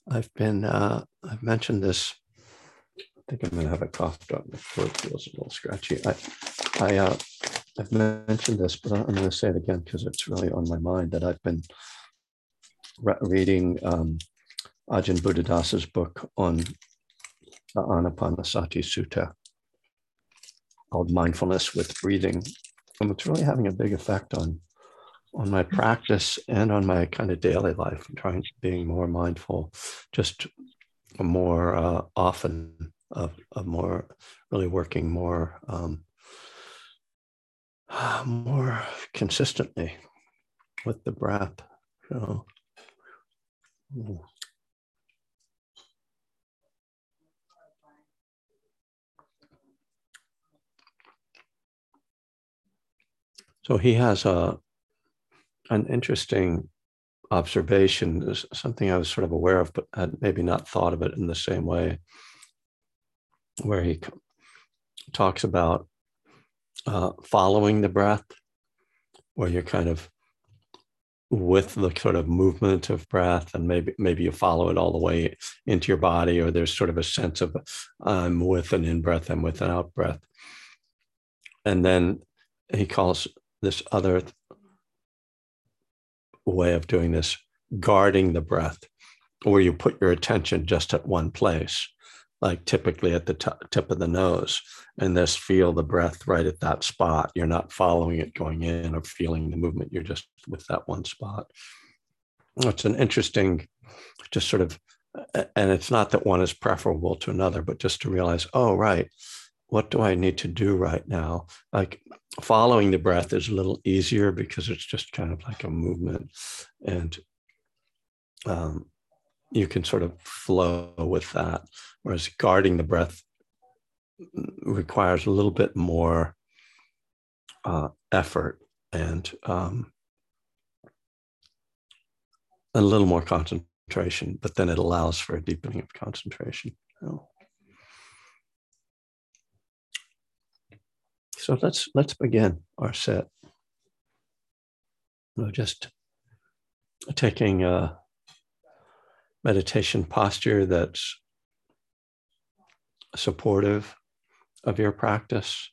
I've mentioned this. I think I'm going to have a cough drop. My throat feels a little scratchy. I've mentioned this, but I'm going to say it again because it's really on my mind that I've been reading Ajahn Buddhadasa's book on the Anapanasati Sutta called Mindfulness with Breathing. And it's really having a big effect on my practice and on my kind of daily life. I'm trying being more mindful, just more often of more really working more consistently with the breath. So, so he has an interesting observation, is something I was sort of aware of, but had maybe not thought of it in the same way, where he talks about following the breath, where you're kind of with the sort of movement of breath, and maybe you follow it all the way into your body, or there's sort of a sense of I'm with an in-breath, I'm with an out-breath. And then he calls this other way of doing this guarding the breath, where you put your attention just at one place, like typically at the tip of the nose, and just feel the breath right at that spot. You're not following it going in or feeling the movement. You're just with that one spot. It's an interesting, just sort of, and it's not that one is preferable to another, but just to realize, oh, right, what do I need to do right now? Like following the breath is a little easier because it's just kind of like a movement, and you can sort of flow with that. Whereas guarding the breath requires a little bit more effort and a little more concentration, but then it allows for a deepening of concentration. So let's begin our set. Just taking a meditation posture that's supportive of your practice.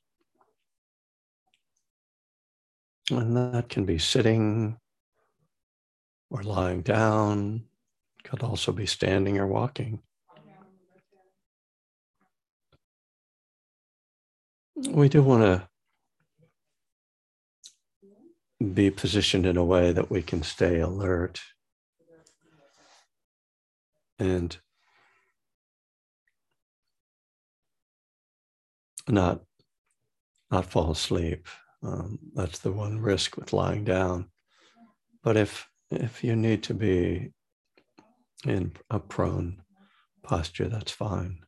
And that can be sitting or lying down, could also be standing or walking. We do want to be positioned in a way that we can stay alert and not fall asleep. That's the one risk with lying down. But if you need to be in a prone posture, that's fine.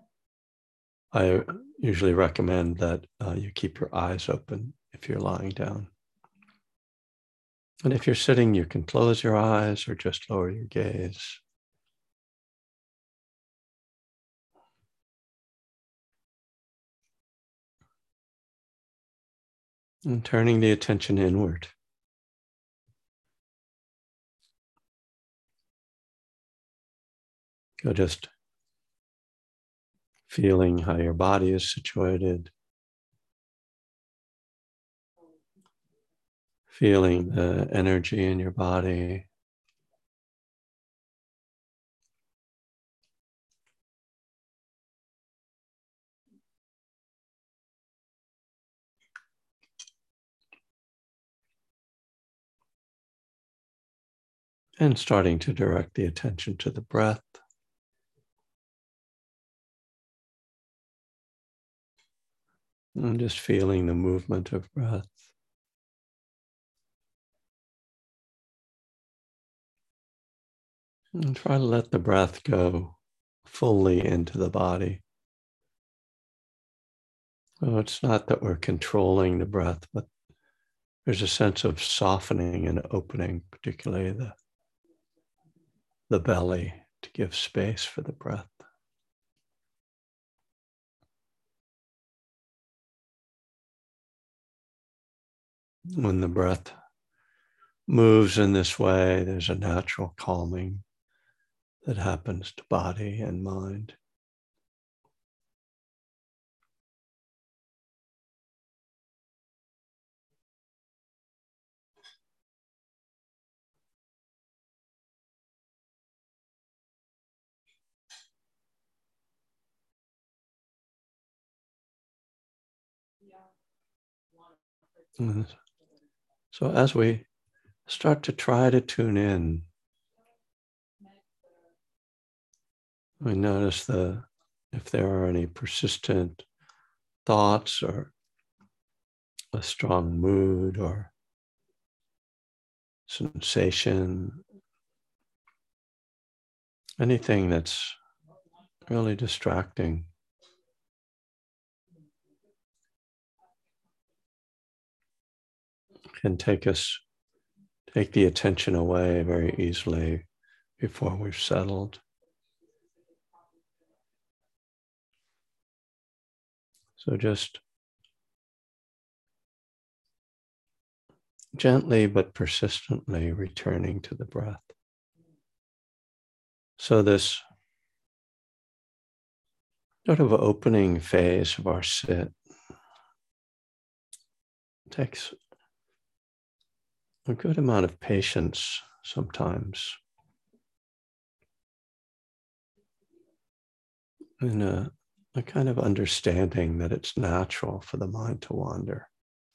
I usually recommend that you keep your eyes open if you're lying down. And if you're sitting, you can close your eyes or just lower your gaze. And turning the attention inward. Go just feeling how your body is situated. Feeling the energy in your body. And starting to direct the attention to the breath. And just feeling the movement of breath. And try to let the breath go fully into the body. So it's not that we're controlling the breath, but there's a sense of softening and opening, particularly the belly, to give space for the breath. When the breath moves in this way, there's a natural calming that happens to body and mind. And so as we start to try to tune in, we notice if there are any persistent thoughts or a strong mood or sensation, anything that's really distracting. Can take the attention away very easily before we've settled. So just gently but persistently returning to the breath. So this sort of opening phase of our sit takes a good amount of patience sometimes, and a kind of understanding that it's natural for the mind to wander,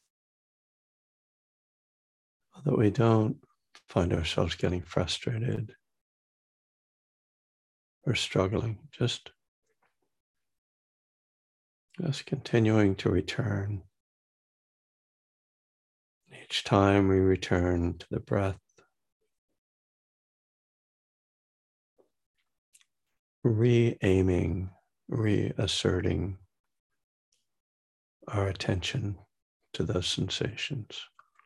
that we don't find ourselves getting frustrated or struggling, just continuing to return. Each time we return to the breath, re-aiming, reasserting our attention to those sensations.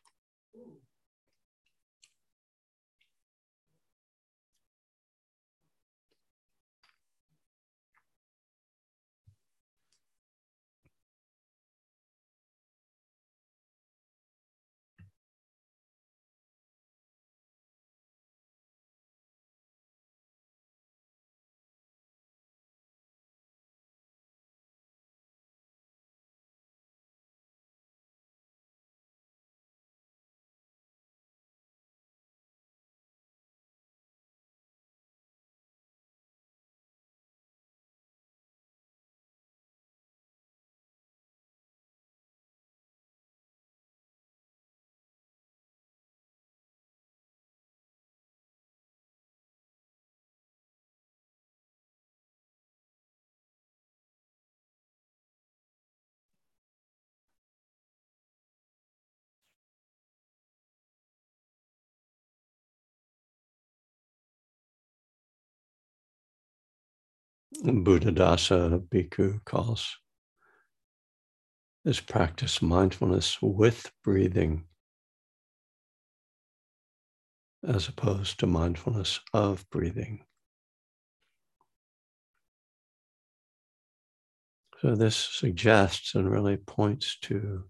Buddhadasa Bhikkhu calls this practice mindfulness with breathing, as opposed to mindfulness of breathing. So this suggests and really points to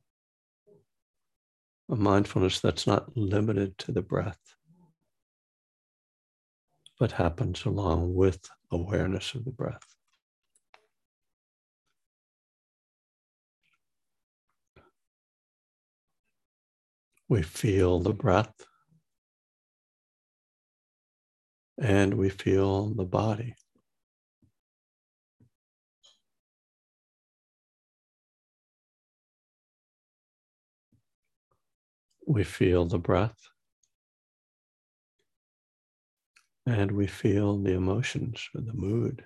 a mindfulness that's not limited to the breath, but happens along with awareness of the breath. We feel the breath and we feel the body. We feel the breath and we feel the emotions or the mood.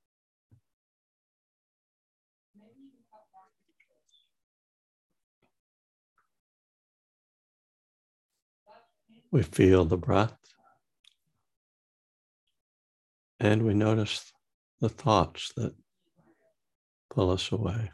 We feel the breath and we notice the thoughts that pull us away.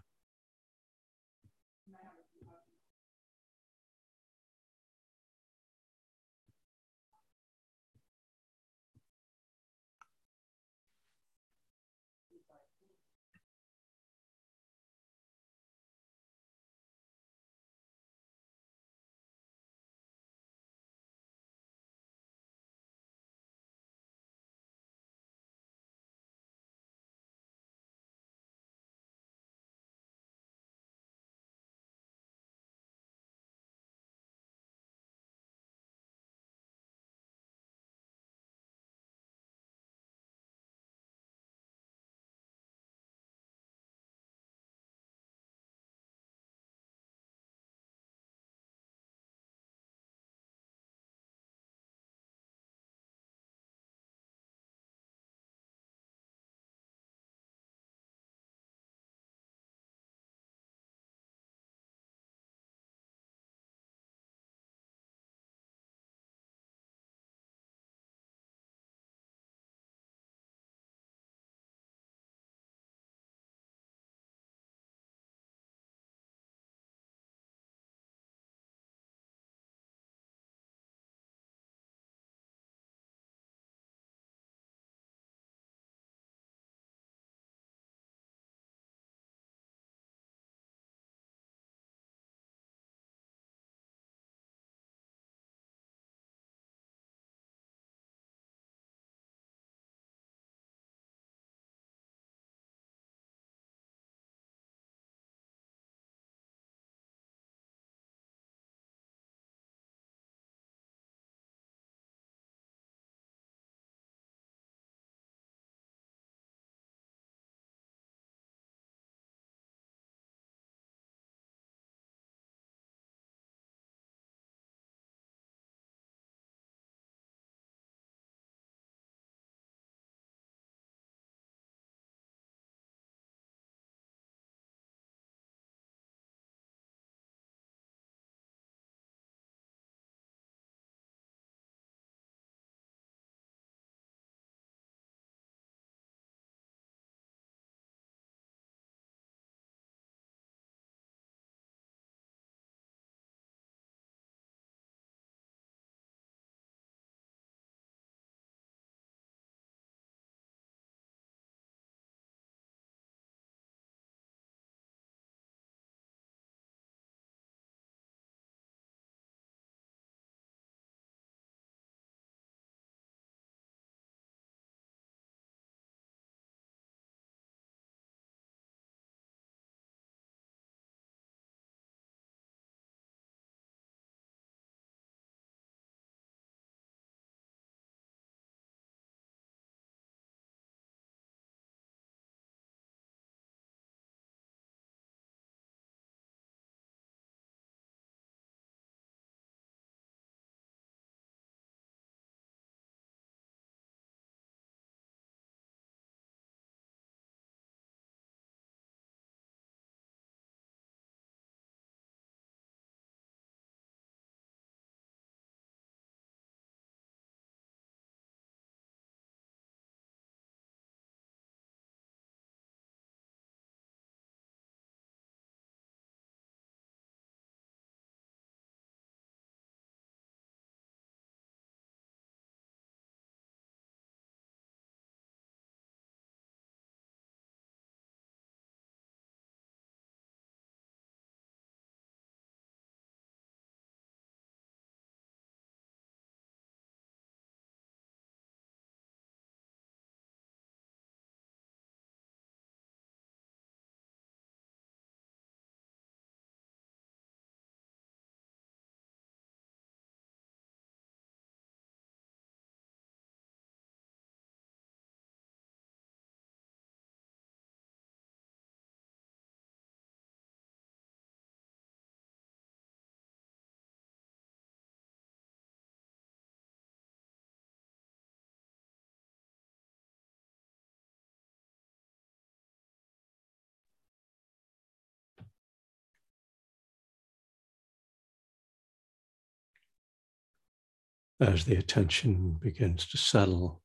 as the attention begins to settle,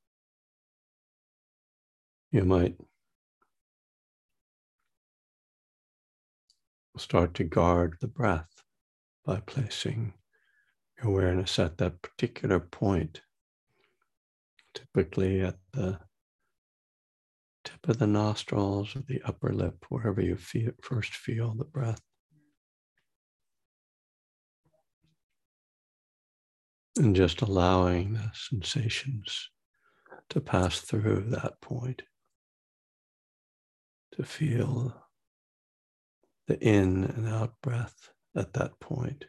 you might start to guard the breath by placing your awareness at that particular point, typically at the tip of the nostrils or the upper lip, wherever you first feel the breath. And just allowing the sensations to pass through that point, to feel the in and out breath at that point.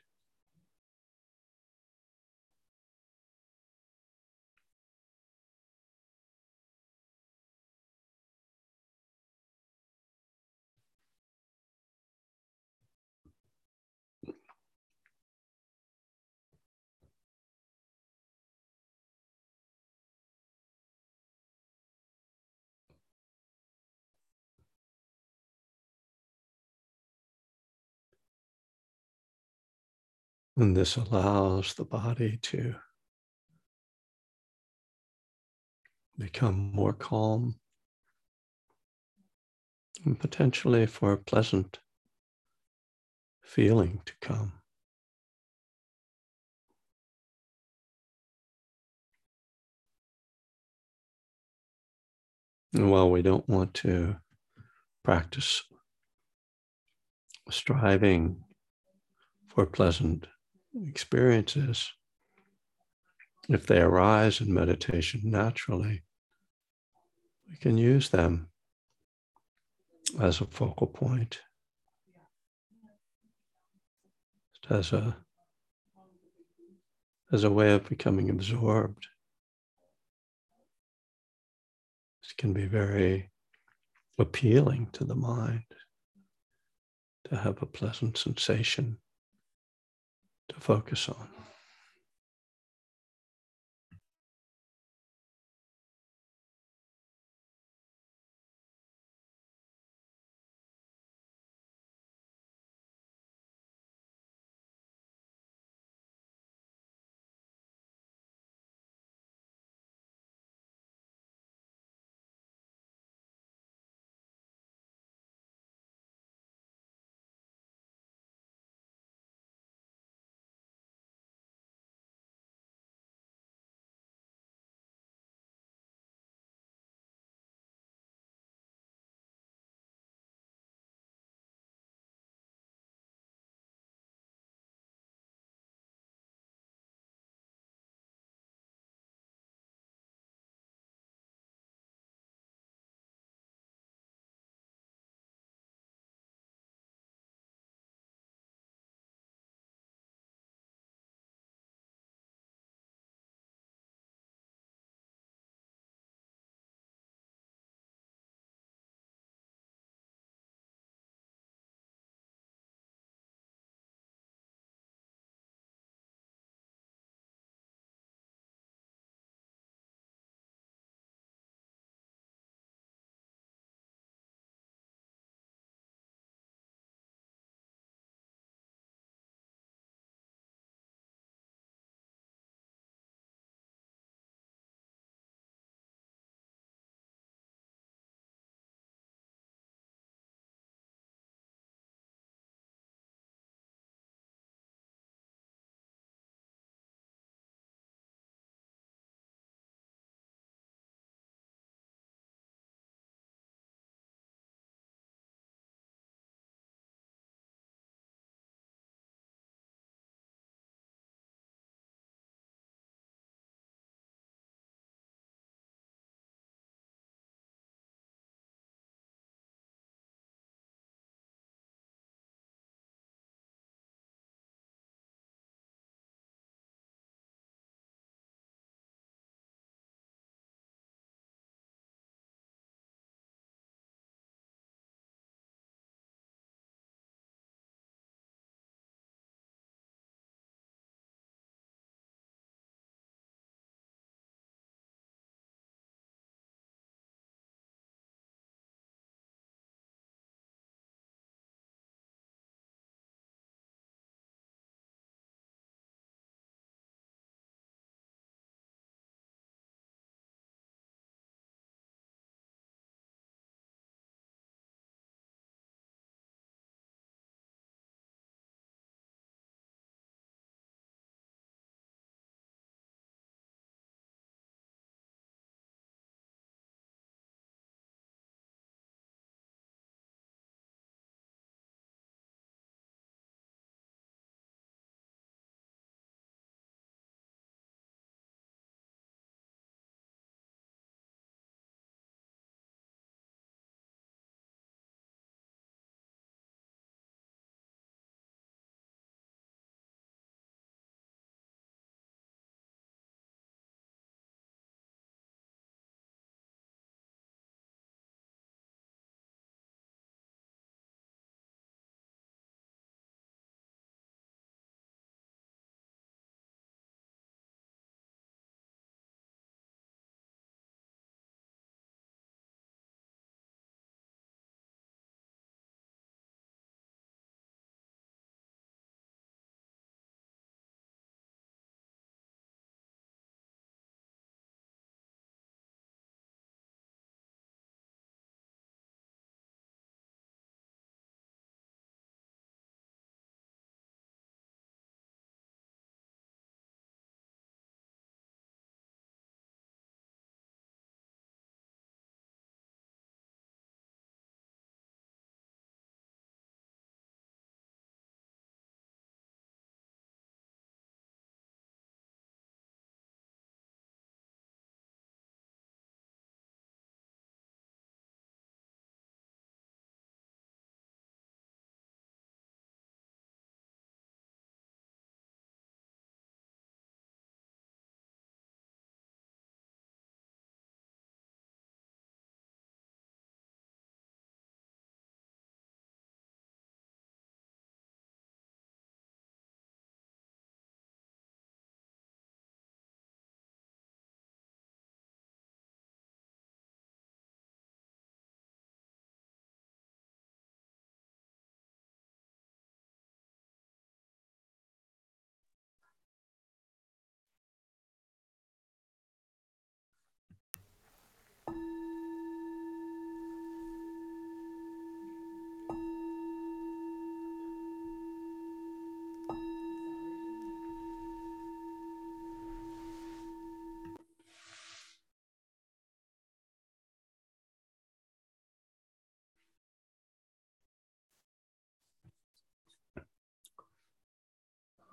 And this allows the body to become more calm and potentially for a pleasant feeling to come. And while we don't want to practice striving for pleasant experiences, if they arise in meditation naturally, we can use them as a focal point, as a way of becoming absorbed. This can be very appealing to the mind to have a pleasant sensation to focus on.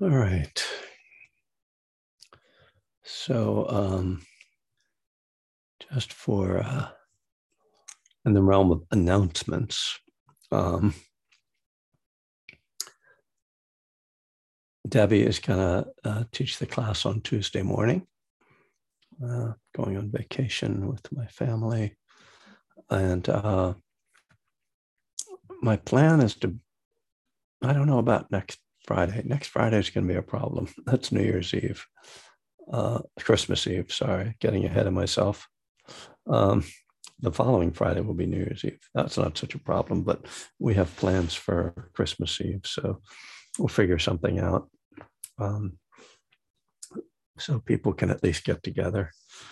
All right. So just for in the realm of announcements, Debbie is going to teach the class on Tuesday morning. Going on vacation with my family. And my plan is to, I don't know about next Friday. Next Friday is going to be a problem. That's New Year's Eve. Christmas Eve, sorry, getting ahead of myself. The following Friday will be New Year's Eve. That's not such a problem, but we have plans for Christmas Eve. So we'll figure something out. So people can at least get together.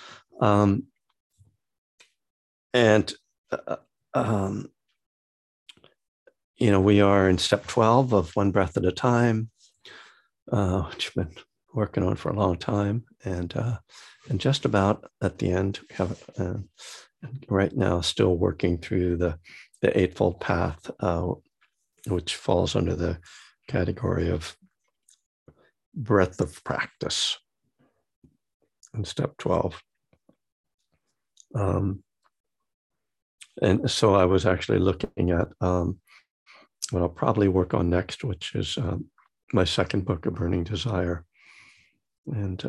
We are in step 12 of One Breath at a Time, which I've been working on for a long time. And just about at the end, we have right now still working through the Eightfold Path, which falls under the category of breadth of practice in step 12. And so I was actually looking at what I'll probably work on next, which is my second book, A Burning Desire. And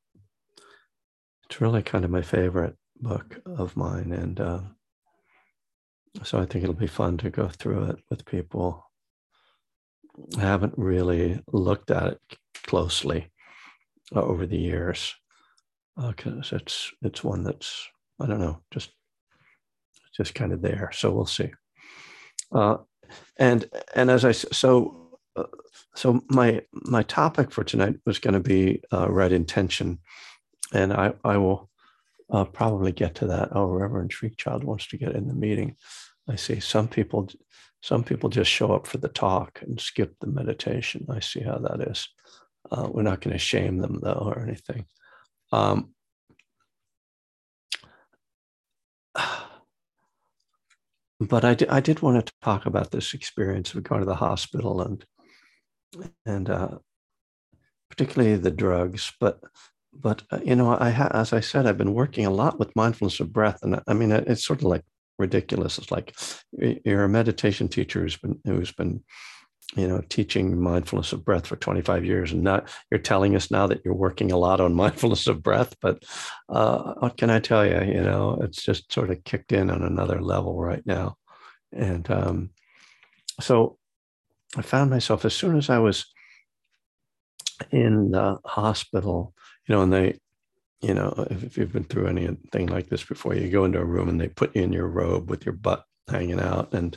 it's really kind of my favorite book of mine. And so I think it'll be fun to go through it with people. I haven't really looked at it closely over the years because it's one that's, I don't know, just kind of there. So we'll see. And as I so my topic for tonight was going to be right intention, and I will probably get to that. Oh, Reverend Shriekchild wants to get in the meeting. I see some people just show up for the talk and skip the meditation. I see how that is. We're not going to shame them though or anything. But I did want to talk about this experience of going to the hospital and particularly the drugs. But as I said, I've been working a lot with mindfulness of breath, and I mean it's sort of like ridiculous. It's like you're a meditation teacher who's been teaching mindfulness of breath for 25 years, and now you're telling us now that you're working a lot on mindfulness of breath. But what can I tell you? It's just sort of kicked in on another level right now. And so I found myself, as soon as I was in the hospital, and they, if you've been through anything like this before, you go into a room and they put you in your robe with your butt hanging out, and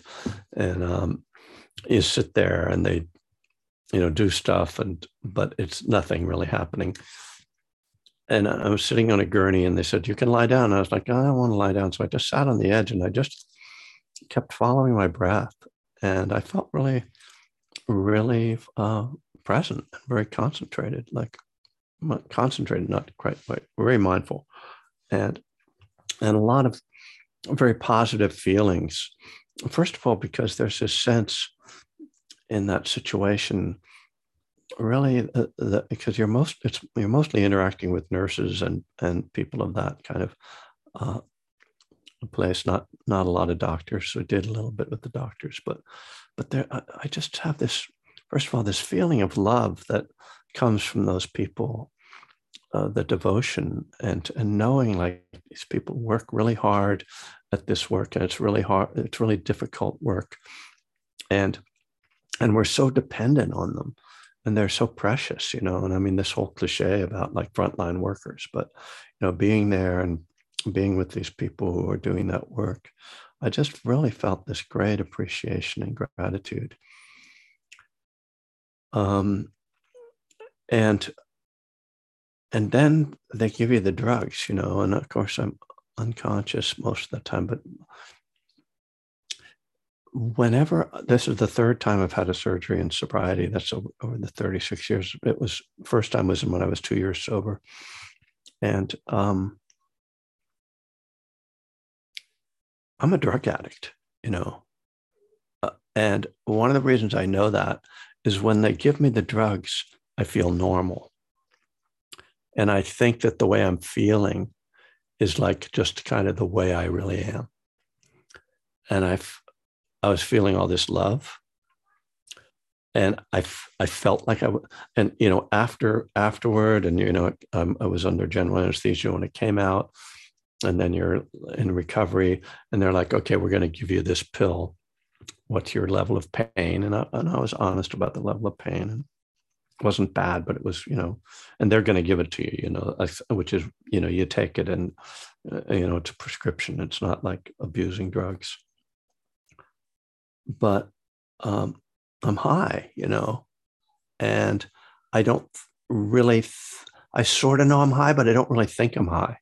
you sit there and they, do stuff, but it's nothing really happening. And I was sitting on a gurney and they said, you can lie down. And I was like, I don't want to lie down. So I just sat on the edge and I just kept following my breath. And I felt really, really present and very concentrated, not quite, but very mindful. And a lot of very positive feelings. First of all, because there's this sense in that situation, really, because you're mostly interacting with nurses and people of that kind of place. Not a lot of doctors. So I did a little bit with the doctors, but there, I just have this. First of all, this feeling of love that comes from those people, the devotion and knowing like these people work really hard at this work, and it's really hard. It's really difficult work, and we're so dependent on them, and they're so precious, And I mean, this whole cliche about like frontline workers, but being there and being with these people who are doing that work, I just really felt this great appreciation and gratitude. And then they give you the drugs, and of course I'm unconscious most of the time, but whenever, this is the third time I've had a surgery in sobriety. That's over the 36 years. It was, first time was when I was 2 years sober. And I'm a drug addict, and one of the reasons I know that is when they give me the drugs, I feel normal. And I think that the way I'm feeling is like just kind of the way I really am. And I was feeling all this love, and I felt like and afterward, and I was under general anesthesia when it came out, and then you're in recovery, and they're like, okay, we're going to give you this pill. What's your level of pain? And I was honest about the level of pain, and it wasn't bad, but it was, and they're going to give it to you, which is, you take it, and it's a prescription. It's not like abusing drugs. But I'm high, and I don't really, I sort of know I'm high, but I don't really think I'm high,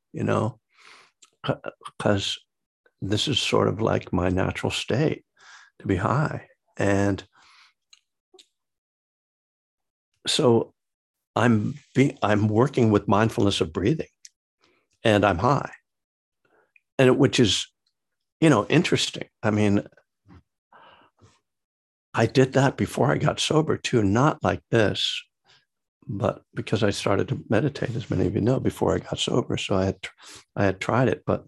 because this is sort of like my natural state to be high. And so I'm working with mindfulness of breathing, and I'm high, and which is, interesting. I mean, I did that before I got sober too, not like this, but because I started to meditate, as many of you know, before I got sober. So I had tried it, but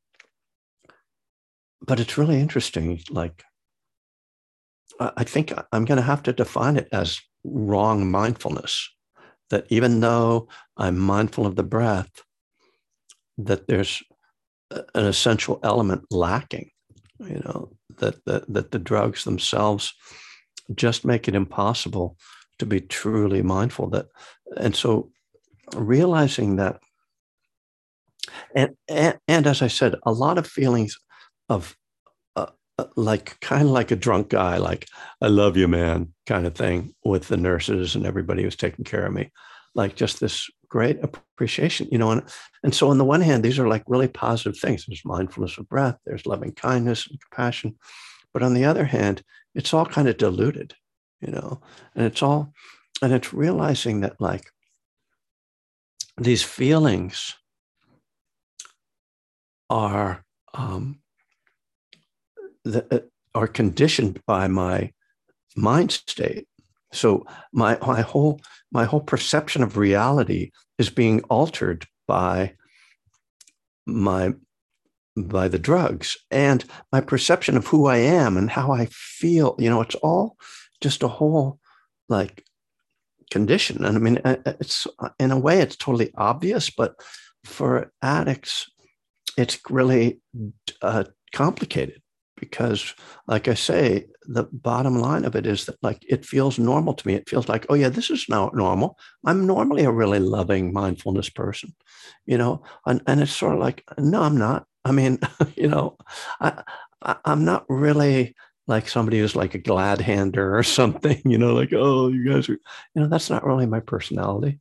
it's really interesting. Like, I think I'm going to have to define it as wrong mindfulness, that even though I'm mindful of the breath, that there's an essential element lacking, that the drugs themselves just make it impossible to be truly mindful. And so realizing that, and as I said, a lot of feelings of like kind of like a drunk guy, like, I love you, man, kind of thing, with the nurses and everybody who's taking care of me, like just this great appreciation, and so on the one hand, these are like really positive things. There's mindfulness of breath, there's loving kindness and compassion, but on the other hand, it's all kind of diluted, and it's realizing that, like, these feelings are are conditioned by my mind state. So my whole perception of reality is being altered by the drugs, and my perception of who I am and how I feel. It's all just a whole, like, condition. And I mean, it's, in a way, it's totally obvious, but for addicts, it's really complicated, because, like I say, the bottom line of it is that, like, it feels normal to me. It feels like, oh yeah, this is now normal. I'm normally a really loving mindfulness person, and it's sort of like, no, I'm not. I mean, I'm not really like somebody who's like a glad hander or something, like, oh, you guys are, that's not really my personality.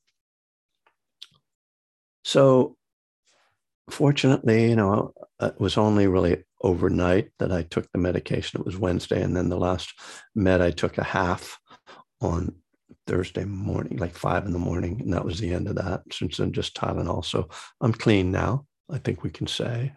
So fortunately, it was only really overnight that I took the medication. It was Wednesday. And then the last med, I took a half on Thursday morning, like 5 a.m. And that was the end of that. Since then, just Tylenol. So I'm clean now, I think we can say,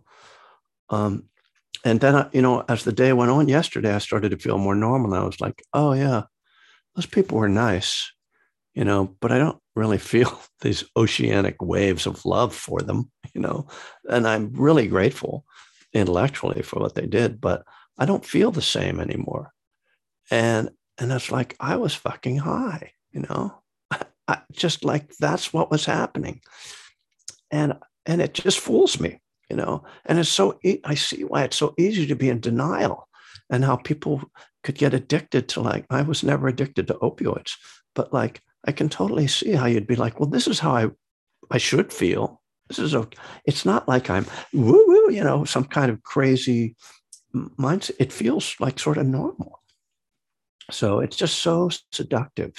and then, as the day went on yesterday, I started to feel more normal. And I was like, oh yeah, those people were nice, but I don't really feel these oceanic waves of love for them, and I'm really grateful intellectually for what they did, but I don't feel the same anymore. And it's like, I was fucking high, I just, like, that's what was happening. And it just fools me, and it's so, I see why it's so easy to be in denial, and how people could get addicted to, like, I was never addicted to opioids, but, like, I can totally see how you'd be like, well, this is how I should feel. This is okay. It's not like I'm woo woo, some kind of crazy mindset. It feels like sort of normal. So it's just so seductive,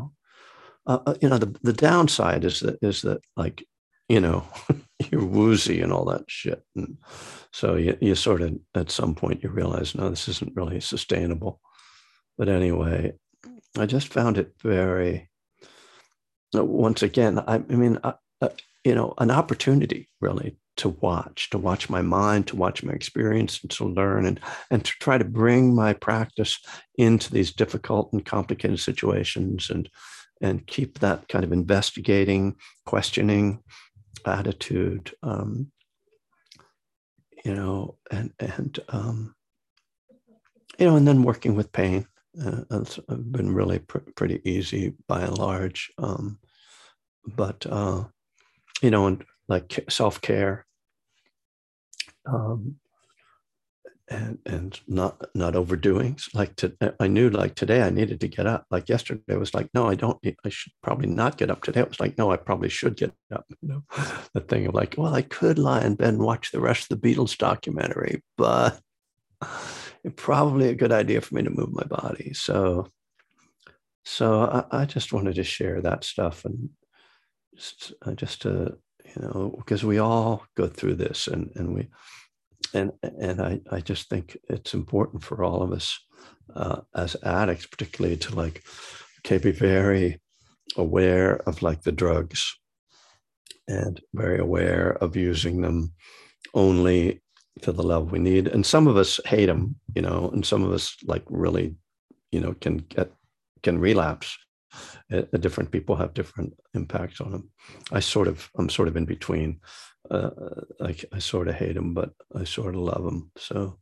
the downside is that like, you're woozy and all that shit. And so you sort of, at some point you realize, no, this isn't really sustainable. But anyway, I just found it very, once again, I mean, an opportunity really to watch my mind, to watch my experience, and to learn, and to try to bring my practice into these difficult and complicated situations, and keep that kind of investigating, questioning attitude, and then working with pain. It's been really pretty easy by and large. But and like self-care, and not overdoing. Like I knew like today I needed to get up. Like yesterday I was like, no, I don't. I should probably not get up today. It was like, no, I probably should get up. The thing of like, well, I could lie in bed and watch the rest of the Beatles documentary, but it's probably a good idea for me to move my body. So I just wanted to share that stuff, and just to, because we all go through this, and I just think it's important for all of us as addicts, particularly to like, okay, be very aware of like the drugs, and very aware of using them only to the level we need. And some of us hate them, and some of us like really, can relapse. Different people have different impacts on them. I'm sort of in between. I sort of hate them, but I sort of love them. So,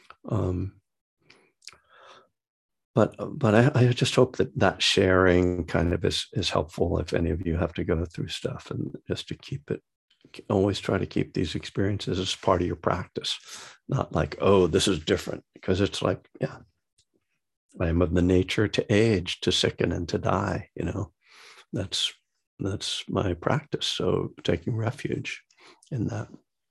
but I just hope that sharing kind of is helpful if any of you have to go through stuff, and just to always try to keep these experiences as part of your practice, not like, oh, this is different, because it's like, yeah, I am of the nature to age, to sicken, and to die. That's my practice. So taking refuge in that.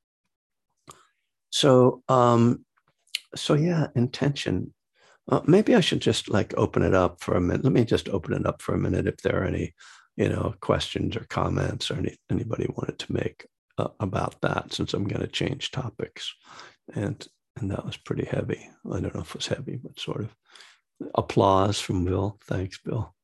So yeah, intention. Maybe I should just like open it up for a minute. Let me just open it up for a minute if there are any, questions or comments, or anybody wanted to make about that, since I'm going to change topics. And that was pretty heavy. I don't know if it was heavy, but sort of. Applause from Bill. Thanks, Bill.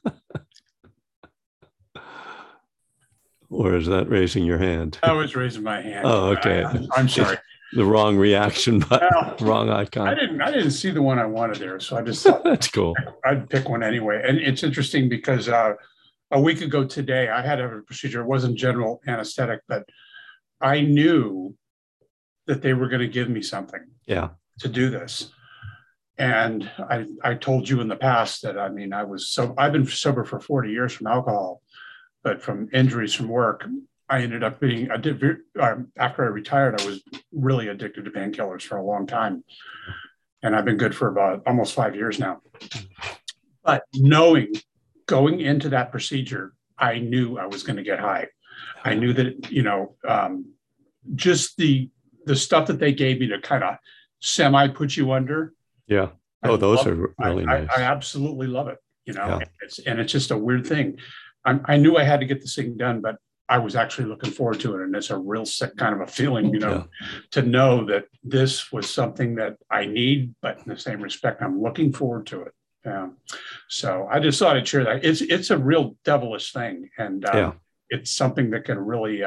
Or is that raising your hand? I was raising my hand. Oh, okay. I'm sorry. The wrong reaction button, wrong icon. I didn't see the one I wanted there, so I just thought that's cool. I'd pick one anyway. And it's interesting because a week ago today, I had a procedure. It wasn't general anesthetic, but I knew that they were going to give me something to do this. And I told you in the past that, I've been sober for 40 years from alcohol, but from injuries from work, I ended up being after I retired, I was really addicted to painkillers for a long time. And I've been good for about almost 5 years now. But going into that procedure, I knew I was going to get high. I knew that, just the stuff that they gave me to kind of semi put you under. Yeah. Oh, those are really nice. I absolutely love it. It's just a weird thing. I knew I had to get this thing done, but I was actually looking forward to it. And it's a real sick kind of a feeling, to know that this was something that I need, but in the same respect, I'm looking forward to it. So I just thought I'd share that. It's a real devilish thing. And it's something that can really,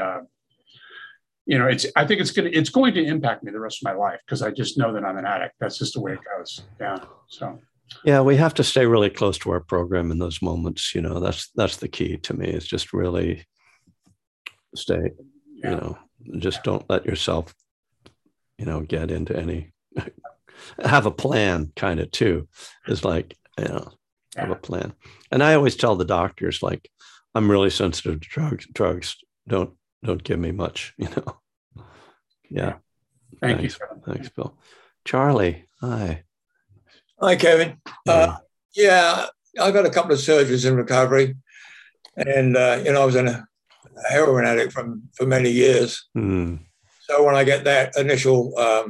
I think it's going to impact me the rest of my life, because I just know that I'm an addict. That's just the way it goes. Yeah. So. Yeah, we have to stay really close to our program in those moments. That's the key to me, is just really stay, just don't let yourself, get into any, have a plan kind of too, is like, have a plan. And I always tell the doctors, like, I'm really sensitive to drugs. Don't give me much, Yeah. Thanks. Thanks, Bill. Charlie, hi. Hi, Kevin. Yeah, I've had a couple of surgeries in recovery, and I was a heroin addict for many years. So when I get that initial,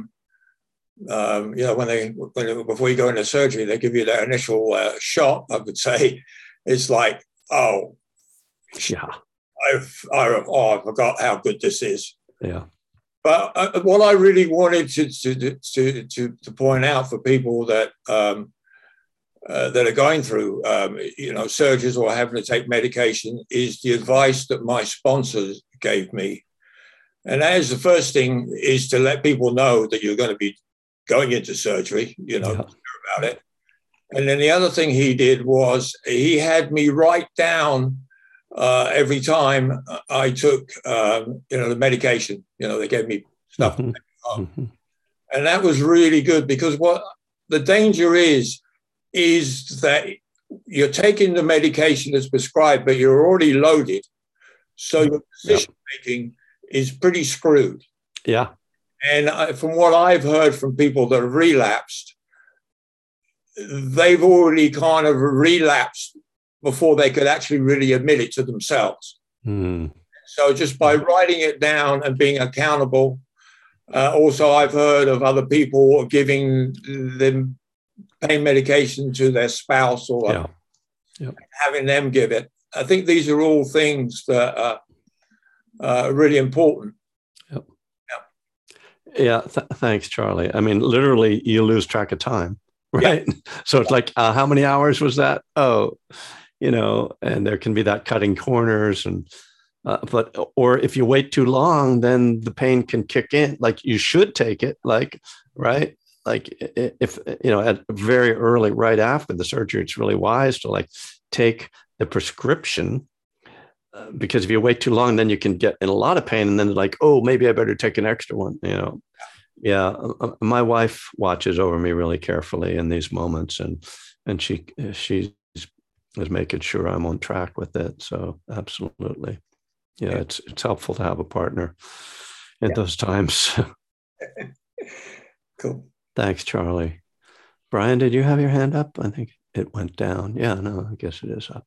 before you go into surgery, they give you that initial shot. I would say it's like, oh, yeah, I forgot how good this is. Yeah. But what I really wanted to point out for people that are going through surgeries or having to take medication is the advice that my sponsors gave me. And that is, the first thing is to let people know that you're going to be going into surgery, about it. And then the other thing he did was he had me write down every time I took, the medication. They gave me stuff. Mm-hmm. Mm-hmm. And that was really good, because what the danger is that you're taking the medication that's prescribed, but you're already loaded. So your decision making is pretty screwed. Yeah. And from what I've heard from people that have relapsed, they've already kind of relapsed before they could actually really admit it to themselves. Mm. So just by writing it down and being accountable. Also, I've heard of other people giving them pain medication to their spouse or having them give it. I think these are all things that are really important. Yeah. Thanks, Charlie. I mean, literally, you lose track of time, right? Yeah. So it's like, how many hours was that? Oh, and there can be that cutting corners or if you wait too long, then the pain can kick in. Like, you should take it, right? Like, if, at very early, right after the surgery, it's really wise to take the prescription, because if you wait too long, then you can get in a lot of pain, and then oh, maybe I better take an extra one, Yeah. My wife watches over me really carefully in these moments, and she's making sure I'm on track with it. So absolutely. Yeah, it's helpful to have a partner in those times. Cool. Thanks, Charlie. Brian, did you have your hand up? I think it went down. Yeah, no, I guess it is up.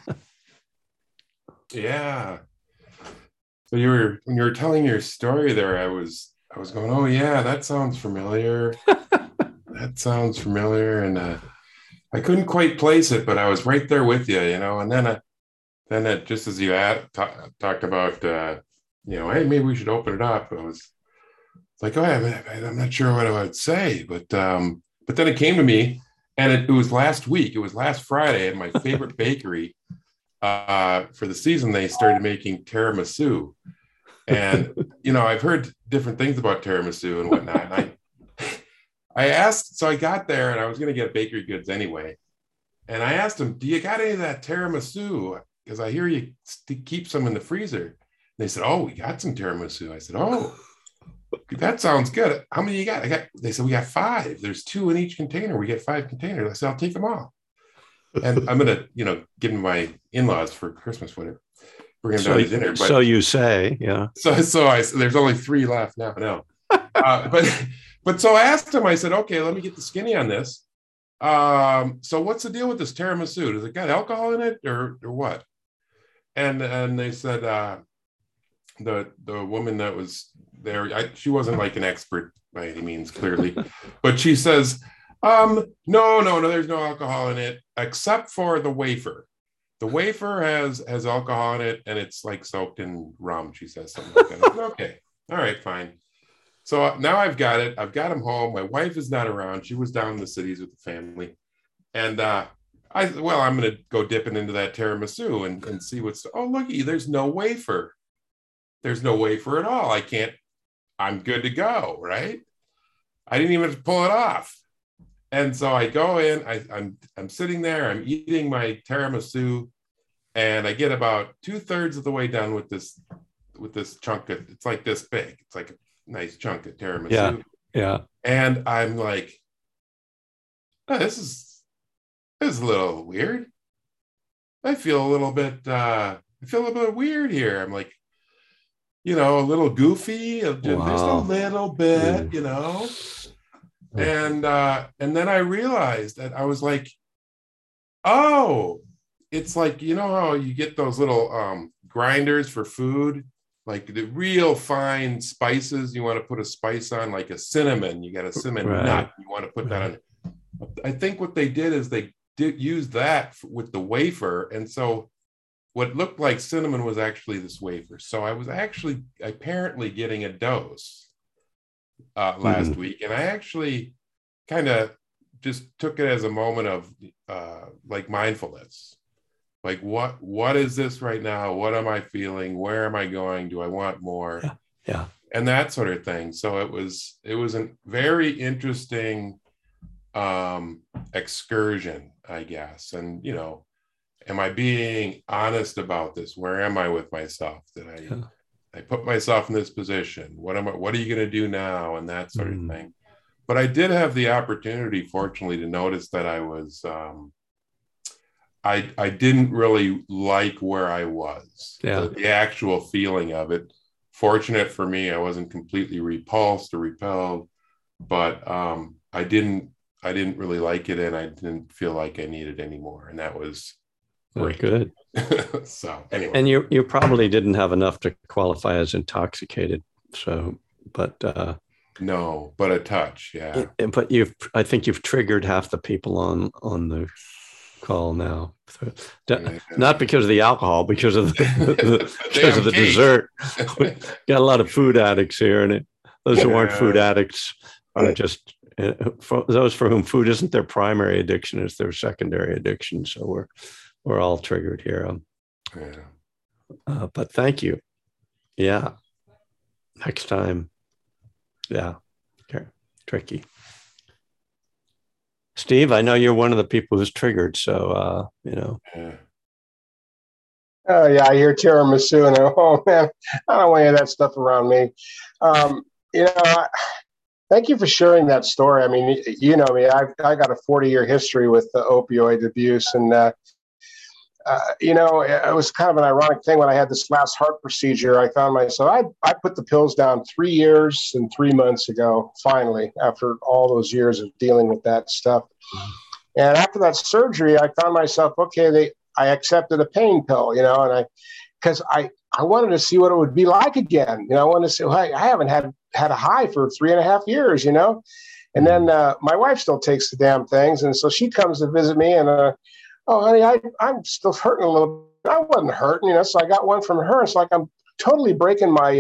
Yeah. So when you were telling your story there, I was going, oh yeah, that sounds familiar. That sounds familiar, and I couldn't quite place it, but I was right there with you, And then it, just as you talked about, hey, maybe we should open it up. I was like, oh, I'm not sure what I would say, but then it came to me, and it was last week. It was last Friday at my favorite bakery. For the season, they started making tiramisu, and I've heard different things about tiramisu and whatnot. And I asked, so I got there, and I was going to get bakery goods anyway, and I asked them, "Do you got any of that tiramisu? Because I hear you keep some in the freezer." And they said, "Oh, we got some tiramisu." I said, "Oh, that sounds good. How many you got?" They said, "We got 5. There's 2 in each container. We get 5 containers." I said, "I'll take them all." And I'm going to give them my in-laws for Christmas, whatever. Bring them down to dinner. But, so you say, yeah. So there's only 3 left now. No. But so I asked them, I said, okay, let me get the skinny on this. So what's the deal with this tiramisu? Does it got alcohol in it or what? And they said, the woman that was there, she wasn't like an expert by any means, clearly, but she says, no, there's no alcohol in it except for the wafer. The wafer has alcohol in it, and it's like soaked in rum. She says something like that. Said, okay, all right, fine. So now I've got it. I've got him home. My wife is not around. She was down in the cities with the family, and I'm going to go dipping into that tiramisu and see what's. Oh, looky, there's no wafer. There's no wafer at all. I'm good to go, right? I didn't even have to pull it off. And so I go in, I'm sitting there, I'm eating my tiramisu, and I get about 2/3 of the way done with this chunk of, it's like this big. It's like a nice chunk of tiramisu. Yeah. And I'm like, oh, this is a little weird. I feel a little bit weird here. I'm like, a little goofy, just a little bit, And then I realized that I was like, oh, it's like, how you get those little grinders for food, like the real fine spices. You want to put a spice on, like a cinnamon. You got a cinnamon nut. You want to put that on. I think what they did is they did use that with the wafer. And so what looked like cinnamon was actually this wafer. So I was actually apparently getting a dose last week. And I actually kind of just took it as a moment of like mindfulness. Like, what is this right now? What am I feeling? Where am I going? Do I want more? Yeah. And that sort of thing. So it was a very interesting excursion, I guess. And, you know, am I being honest about this? Where am I with myself? Did I put myself in this position? What are you going to do now? And that sort of thing. But I did have the opportunity, fortunately, to notice that I was, I didn't really like where I was, the actual feeling of it. Fortunate for me, I wasn't completely repulsed or repelled, but I didn't really like it, and I didn't feel like I needed anymore. And that was great. Good. So anyway. And you probably didn't have enough to qualify as intoxicated. So, but no, but a touch, yeah. But I think you've triggered half the people on the call now. So, not because of the alcohol, because of the dessert. Got a lot of food addicts here, and those who aren't food addicts are just for those for whom food isn't their primary addiction, it's their secondary addiction. So we're all triggered here. But thank you. Yeah. Next time. Yeah. Okay. Tricky. Steve, I know you're one of the people who's triggered. So, you know. Oh, yeah. I hear tiramisu and oh, man, I don't want any of that stuff around me. You know, thank you for sharing that story. I mean, you know me, I got a 40-year history with the opioid abuse. And, you know, it was kind of an ironic thing when I had this last heart procedure. I found myself, I put the pills down 3 years and 3 months ago, finally, after all those years of dealing with that stuff. And after that surgery, I found myself, okay, I accepted a pain pill, you know, and because I wanted to see what it would be like again. You know, I wanted to say, well, I haven't had a high for 3.5 years, you know. And then my wife still takes the damn things. And so she comes to visit me and, oh, honey, I'm still hurting a little bit. I wasn't hurting, you know, so I got one from her. It's like I'm totally breaking my,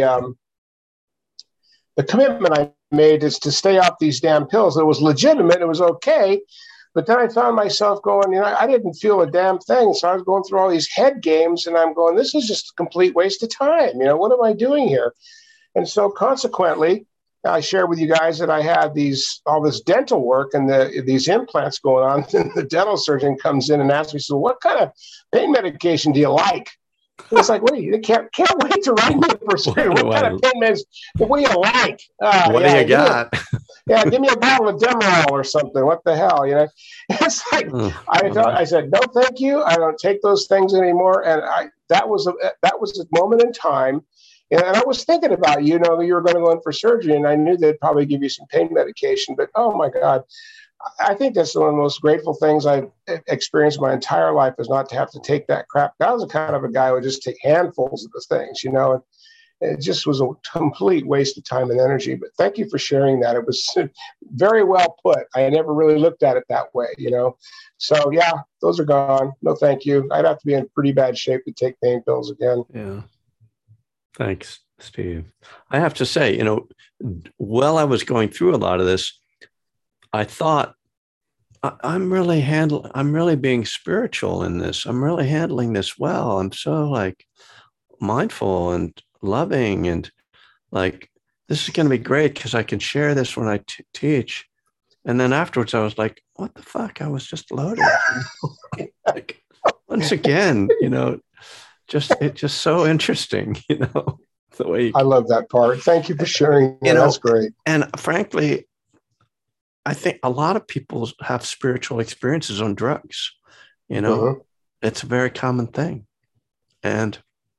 the commitment I made is to stay off these damn pills. It was legitimate. It was okay. But then I found myself going, you know, I didn't feel a damn thing. So I was going through all these head games and I'm going, this is just a complete waste of time. You know, what am I doing here? And so consequently, I shared with you guys that I had all this dental work and these implants going on. And the dental surgeon comes in and asks me, so what kind of pain medication do you like? And it's like, wait, you can't wait to write me a prescription. What kind of pain meds? What do you like? What do you got? Give me a bottle of Demerol or something. What the hell, you know? It's like I said, no, thank you. I don't take those things anymore. And that was a moment in time. And I was thinking about, you know, you were going to go in for surgery, and I knew they'd probably give you some pain medication. But oh my God, I think that's one of the most grateful things I've experienced my entire life is not to have to take that crap. I was the kind of a guy who would just take handfuls of the things, you know. And it just was a complete waste of time and energy. But thank you for sharing that. It was very well put. I never really looked at it that way, you know. So yeah, those are gone. No, thank you. I'd have to be in pretty bad shape to take pain pills again. Yeah. Thanks, Steve. I have to say, you know, while I was going through a lot of this, I thought I'm really being spiritual in this. I'm really handling this well. I'm so like mindful and loving and like, this is going to be great because I can share this when I teach. And then afterwards I was like, what the fuck? I was just loaded. Like, once again, you know, it's just so interesting, you know, the way I love that part. Thank you for sharing. You know, that's great. And frankly, I think a lot of people have spiritual experiences on drugs. You know, It's a very common thing. And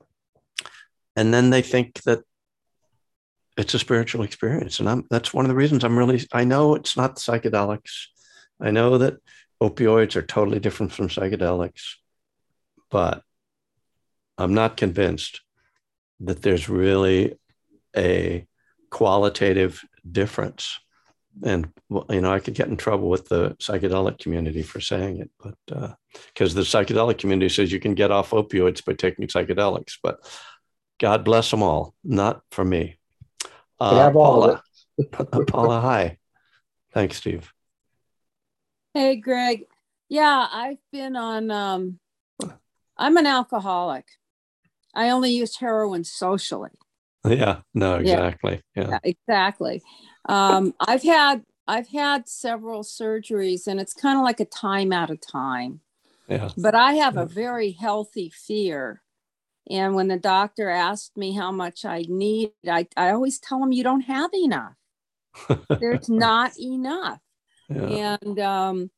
then they think that it's a spiritual experience. And that's one of the reasons I know it's not psychedelics. I know that opioids are totally different from psychedelics, but I'm not convinced that there's really a qualitative difference. And, you know, I could get in trouble with the psychedelic community for saying it, but because the psychedelic community says you can get off opioids by taking psychedelics, but God bless them all, not for me. Paula, Paula, hi. Thanks, Steve. Hey, Greg. Yeah, I've been on, I'm an alcoholic. I only used heroin socially. Yeah, no, exactly. Yeah, exactly. I've had I've had several surgeries, and it's kind of like a time at a time. Yeah. But I have a very healthy fear. And when the doctor asked me how much I need, I always tell them, you don't have enough. There's not enough. Yeah. And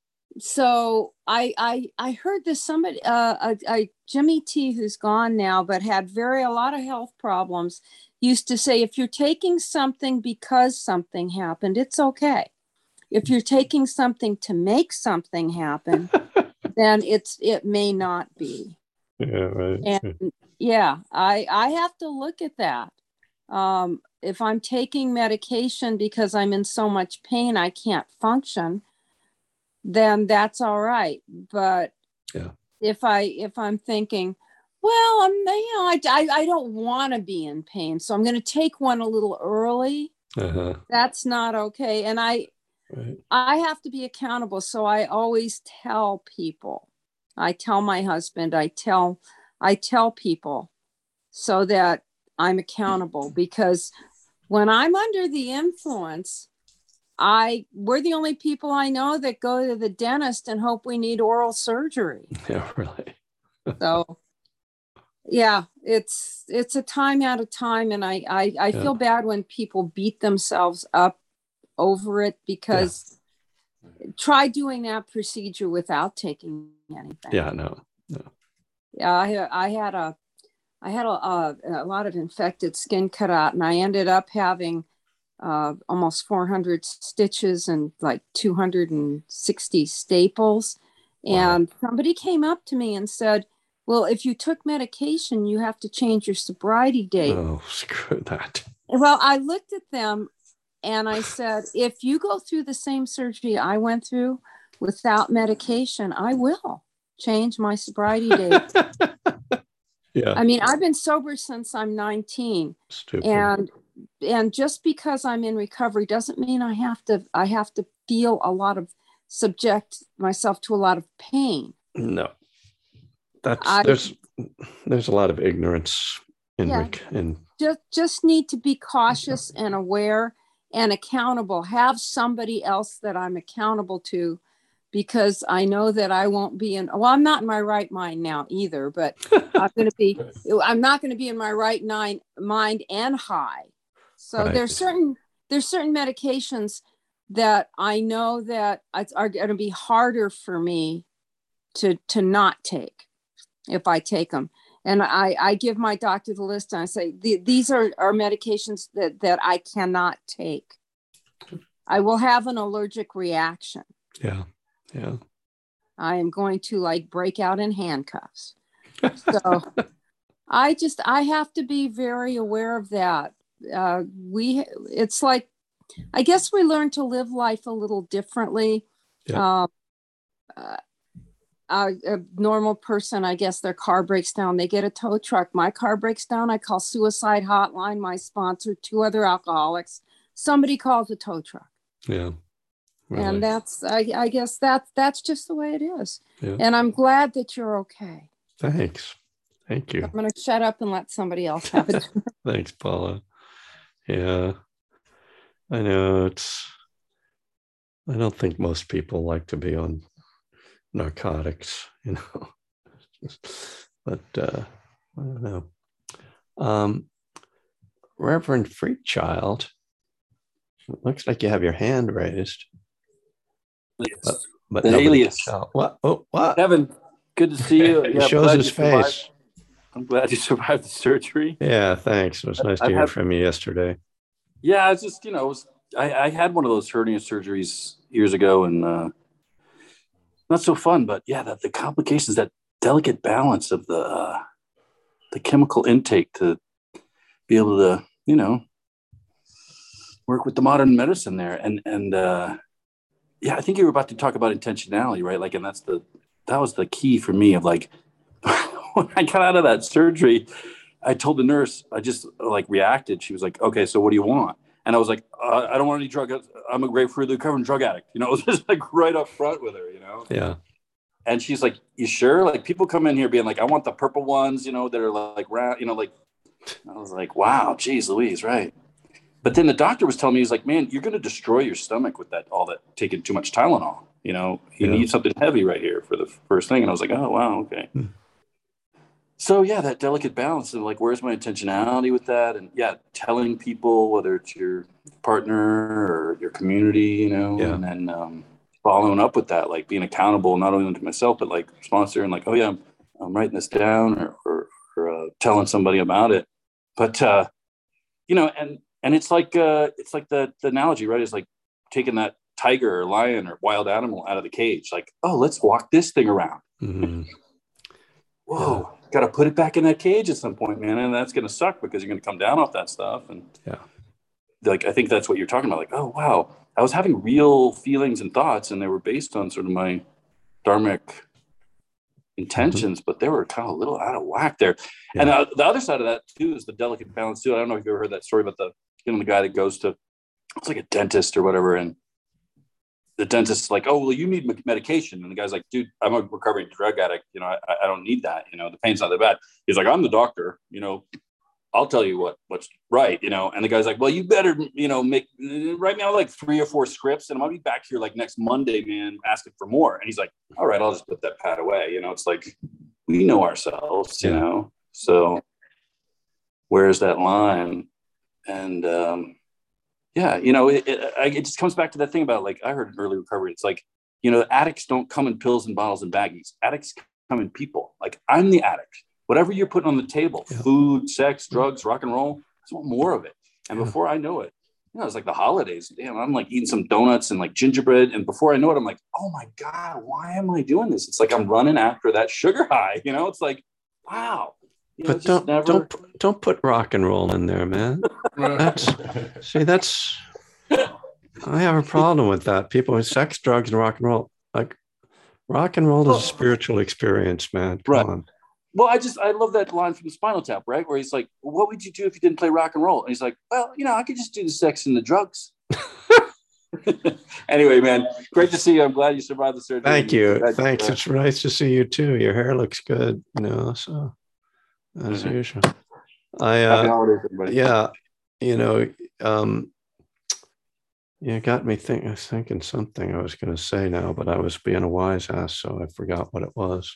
so I heard this, somebody, Jimmy T, who's gone now, but had a lot of health problems, used to say, if you're taking something because something happened, it's okay. If you're taking something to make something happen, then it may not be. Yeah, right. And yeah, I have to look at that. If I'm taking medication because I'm in so much pain I can't function, then that's all right. But Yeah. if I'm thinking, well, I don't want to be in pain, so I'm going to take one a little early. That's not okay. And I have to be accountable. So I always tell people. I tell my husband. I tell people so that I'm accountable, because when I'm under the influence, we're the only people I know that go to the dentist and hope we need oral surgery. Yeah, really. So yeah, it's a time at a time. And I feel bad when people beat themselves up over it, because try doing that procedure without taking anything. Yeah, no. Yeah, I had a lot of infected skin cut out, and I ended up having almost 400 stitches and like 260 staples. And somebody came up to me and said, well, if you took medication, you have to change your sobriety date. Oh, screw that. Well, I looked at them and I said, if you go through the same surgery I went through without medication, I will change my sobriety date. Yeah. I mean, I've been sober since I'm 19. Stupid. And just because I'm in recovery doesn't mean I have to feel subject myself to a lot of pain. No. There's a lot of ignorance in just need to be cautious and aware and accountable. Have somebody else that I'm accountable to, because I know that I won't be I'm not in my right mind now either, but I'm not going to be in my right mind and high. So there's certain medications that I know that are going to be harder for me to not take if I take them. And I give my doctor the list and I say, these are medications that I cannot take. I will have an allergic reaction. Yeah. Yeah. I am going to break out in handcuffs. So I have to be very aware of that. It's like, I guess we learn to live life a little differently. Yeah. A normal person, I guess their car breaks down, they get a tow truck. My car breaks down, I call Suicide Hotline, my sponsor, 2 other alcoholics. Somebody calls a tow truck. Yeah. Really. And that's, I guess that's just the way it is. Yeah. And I'm glad that you're okay. Thanks. Thank you. I'm going to shut up and let somebody else have it. Thanks, Paula. Yeah. I know I don't think most people like to be on narcotics, but I don't know. Reverend Freakchild, it looks like you have your hand raised. Yes. But the alias. What? Oh, what? Kevin, good to see you. He shows his face. I'm glad you survived the surgery. Yeah, thanks. It was nice to hear from you yesterday. Yeah, it's just, I had one of those hernia surgeries years ago, and not so fun, but yeah, the complications, that delicate balance of the chemical intake to be able to, work with the modern medicine there. And yeah, I think you were about to talk about intentionality, right? And that was the key for me of when I got out of that surgery, I told the nurse, I just reacted. She was like, okay, so what do you want? And I was like, I don't want any drug. I'm a grapefruit recovering drug addict. It was just right up front with her, Yeah. And she's like, you sure? People come in here being like, I want the purple ones, that are round, I was like, wow, geez Louise, right. But then the doctor was telling me, he's like, man, you're going to destroy your stomach with all that taking too much Tylenol. You know, you need something heavy right here for the first thing. And I was like, oh, wow. Okay. So yeah, that delicate balance of like, where's my intentionality with that? And yeah, telling people, whether it's your partner or your community, you know, and then following up with that, like being accountable, not only to myself, but like sponsor and like, oh yeah, I'm writing this down or telling somebody about it. But, you know, and it's like the analogy, right? It's like taking that tiger or lion or wild animal out of the cage. Like, oh, let's walk this thing around. Mm-hmm. Whoa. Got to put it back in that cage at some point, man. And that's going to suck because you're going to come down off that stuff. And like, I think that's what you're talking about. Like, oh, wow. I was having real feelings and thoughts, and they were based on sort of my dharmic intentions, but they were kind of a little out of whack there. And the other side of that too is the delicate balance too. I don't know if you've ever heard that story about the guy that goes to, it's like a dentist or whatever. And the dentist's like, oh, well, you need medication. And the guy's like, dude, I'm a recovering drug addict. You know, I don't need that. You know, the pain's not that bad. He's like, I'm the doctor, you know, I'll tell you what's right, you know. And the guy's like, well, you better, you know, write me out like 3 or 4 scripts and I'll be back here like next Monday, man, asking for more. And he's like, all right, I'll just put that pad away. You know, it's like, we know ourselves, you know, so where's that line? And, yeah, you know, it just comes back to that thing about, like, I heard in early recovery, it's like, you know, addicts don't come in pills and bottles and baggies. Addicts come in people. Like, I'm the addict. Whatever you're putting on the table, food, sex, drugs, rock and roll, I just want more of it. And before I know it, you know, it's like the holidays. Damn, I'm like eating some donuts and like gingerbread. And before I know it, I'm like, oh my God, why am I doing this? It's like I'm running after that sugar high. You know, it's like, wow. You know, but don't put rock and roll in there, man. That's I have a problem with that. People with sex, drugs, and rock and roll. Like, rock and roll is a spiritual experience, man. Come on. Well, I love that line from the Spinal Tap, right? Where he's like, well, what would you do if you didn't play rock and roll? And he's like, well, you know, I could just do the sex and the drugs. Anyway, man, great to see you. I'm glad you survived the surgery. Thank you. Thanks. It's nice to see you too. Your hair looks good, you know, so as usual. Happy holidays, everybody. Yeah, you know, you got me thinking something I was going to say now, but I was being a wise ass, so I forgot what it was.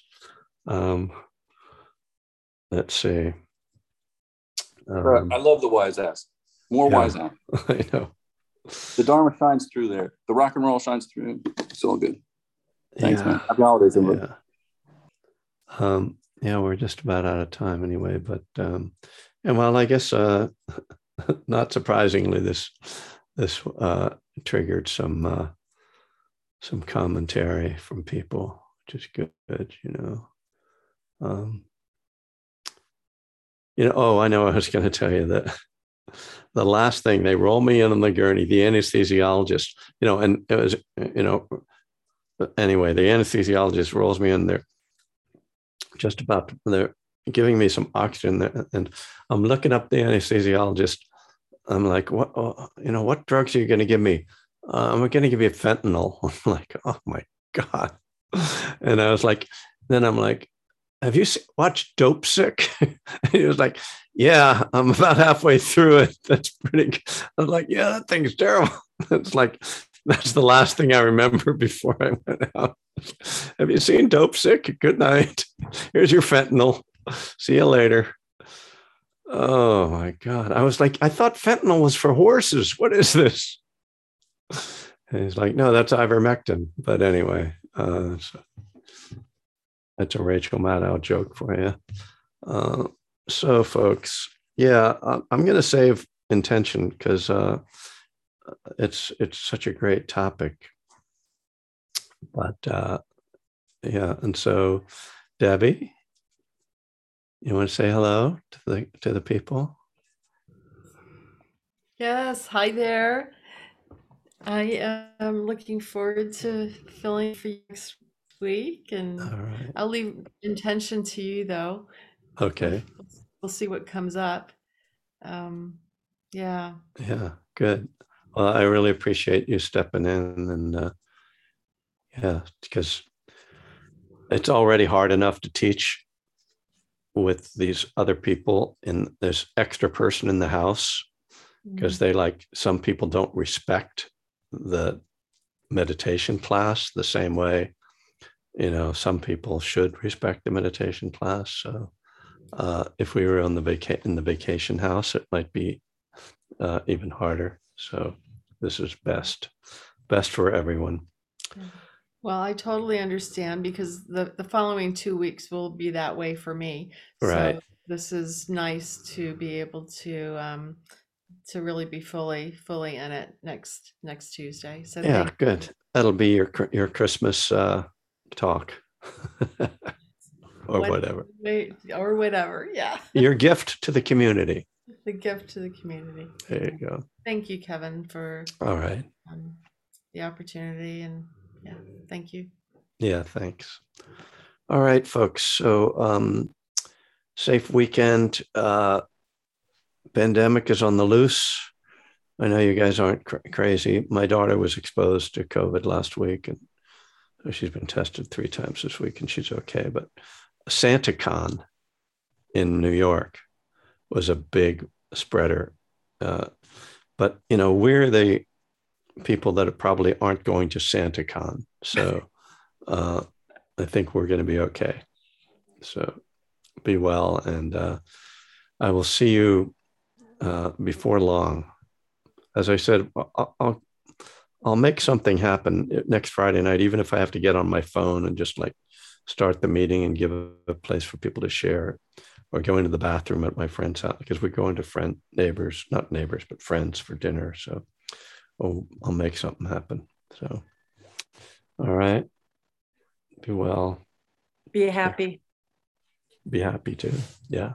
Let's see. I love the wise ass. More wise ass. I know. The Dharma shines through there. The rock and roll shines through. It's all good. Thanks, man. Happy holidays, everybody. Yeah, we're just about out of time anyway. But and well, I guess not surprisingly, this triggered some commentary from people, which is good. You know, oh, I know. I was going to tell you that the last thing, they roll me in on the gurney, the anesthesiologist, you know, and it was, you know, anyway, the anesthesiologist rolls me in there, just about, they're giving me some oxygen there, and I'm looking up the anesthesiologist. I'm like, what, you know, what drugs are you going to give me? I'm going to give you fentanyl. I'm like, oh my God. And I was like, then I'm like, have you watched Dope Sick? He was like, yeah, I'm about halfway through it. That's pretty good. I was like, yeah, that thing's terrible. It's like, that's the last thing I remember before I went out. Have you seen Dope Sick? Good night. Here's your fentanyl. See you later. Oh my God. I was like, I thought fentanyl was for horses. What is this? And he's like, no, that's ivermectin. But anyway, that's a Rachel Maddow joke for you. So folks, yeah, I'm going to save intention because it's such a great topic. But yeah, and so Debbie, you want to say hello to the people? Yes, hi there. I am looking forward to filling for you next week, and right. I'll leave intention to you though. Okay. We'll see what comes up. Yeah, good. Well, I really appreciate you stepping in, and yeah, because it's already hard enough to teach with these other people, and there's extra person in the house, because some people don't respect the meditation class the same way, some people should respect the meditation class. So if we were in the vacation house, it might be even harder. So this is best for everyone. Well, I totally understand, because the following 2 weeks will be that way for me. Right. So this is nice to be able to really be fully in it next Tuesday. So Yeah, thank good. That'll be your Christmas talk or whatever. or whatever. Yeah. Your gift to the community. The gift to the community. There you go. Thank you, Kevin, for All right. the opportunity, and yeah, thank you. Yeah, thanks. All right, folks. So safe weekend. Pandemic is on the loose. I know you guys aren't crazy. My daughter was exposed to COVID last week, and she's been tested 3 times this week, and she's okay. But SantaCon in New York was a big spreader. But, we're the people that probably aren't going to SantaCon. So I think we're going to be okay. So be well. And I will see you before long. As I said, I'll make something happen next Friday night, even if I have to get on my phone and just start the meeting and give a place for people to share, or go into the bathroom at my friend's house, because we're going to not neighbors, but friends for dinner. So I'll make something happen. So, all right. Be well. Be happy. Be happy too. Yeah.